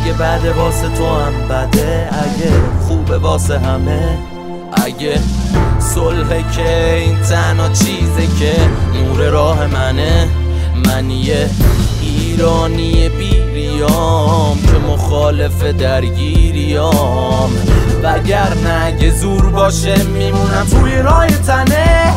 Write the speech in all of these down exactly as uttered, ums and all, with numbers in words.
اگه بده واسه تو هم بده، اگه خوبه واسه همه، اگه صلحه که این تنها چیزه که نور راه منه. من یه ایرانی بیریام که مخالف درگیریام، وگرنه اگه زور باشه میمونم توی راه تنه.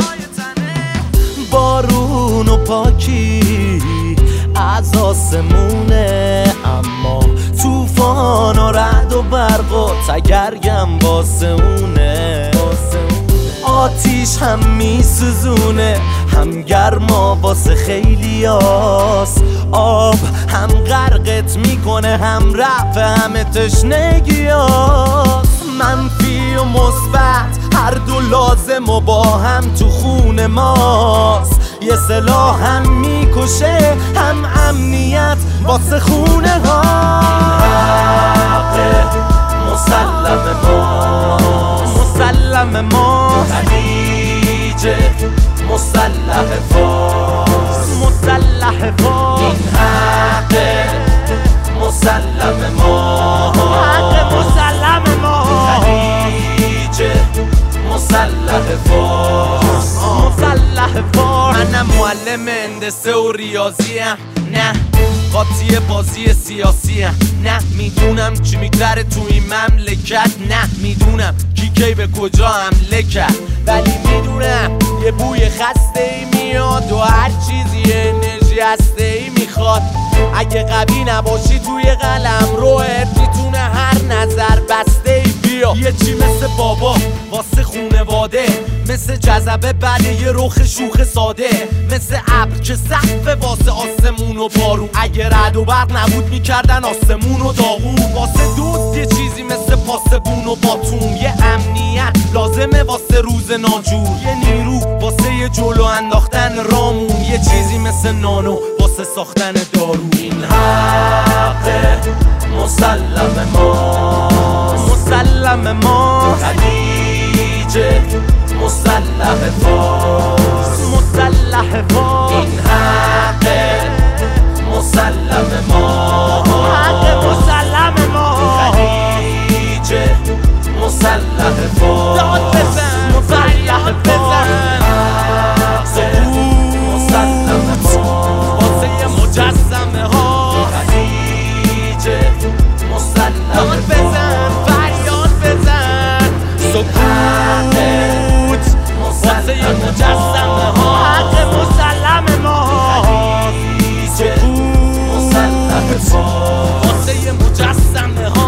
بارون و پاکی از آسمونه، اما توفان و رعد و برق و تگرگم واسه اونه. آتیش هم میسوزونه، هم گرما واسه خیلی هاست، آب هم غرقت میکنه، هم رفع همه تشنگی هاست. منفی و مثبت هر دو لازم و با هم تو خون ماست. یه سلاح هم میکشه، هم امنیت واسه خونه ها. مسلم ما، مسلم ما، خلیج مسلح فارس، مسلح فارس. این حق مسلم ما، حق مسلم ما، خلیج مسلح فارس، مسلح فارس. منم معلم هندسه و ریاضیم، نه قاطی بازی سیاسی هم. نه میدونم چی میگذره تو این مملکت، نه میدونم کی کی به کجا حمله کرد، ولی میدونم یه بوی خسته ای میاد و هر چیزی انرژی هسته ای میخواد. اگه قوی نباشی توی قلم روحت میتونه هر نظر بسته ای بیا. یه چی مثل بابا واسه خونواده، مثل جذبه بعد یه رخ شوخ ساده، مثل ابر که سقف واسه آسمون و بارون. اگه رعد و برق نبود میکردن آسمون و داغون. واسه دوست یه چیزی مثل پاسبون و باتوم، یه امنیت لازمه واسه روز ناجور، یه نیرو واسه یه جلو انداختن رامون، یه چیزی مثل نانو واسه ساختن دارو. این حق مسلم ما، مسلم ما، خلیج مسلح فارس، مسلح فارس. این حق مسلم ما، حق مسلم ما، خلیج مسلح فارس. داد بزن، مسلح بزن، مسلم ما، واسه مجسمه ها، خلیج مسلح. داد بزن، فریاد بزن، سکوت واسه مجسمه ها، حق مسلم ما، سکوت واسه مجسمه ها.